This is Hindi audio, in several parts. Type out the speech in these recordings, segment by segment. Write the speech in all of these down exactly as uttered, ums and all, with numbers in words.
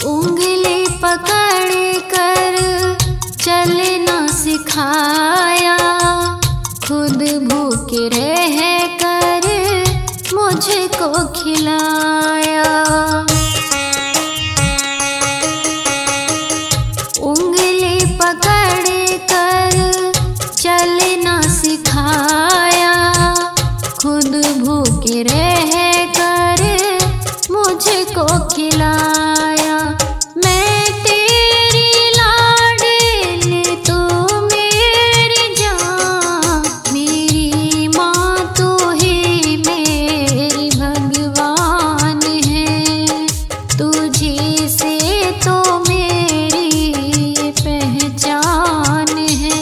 उंगली पकड़ कर चलना सिखाया, खुद भूखे रह कर मुझको खिलाया। उंगली पकड़ कर चलना सिखाया, खुद भूखे रह कर मुझको खिलाया। मैं तेरी लाडली तू मेरी जान, मेरी माँ तू ही मेरी भगवान है, तुझी से तो मेरी पहचान है।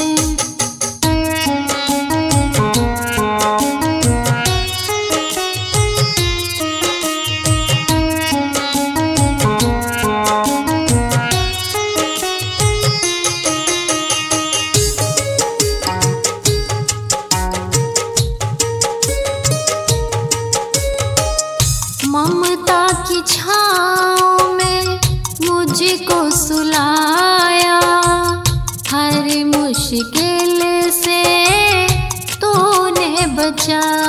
ममता की छाँव में मुझको सुलाया, हर मुश्किल से तूने बचाया।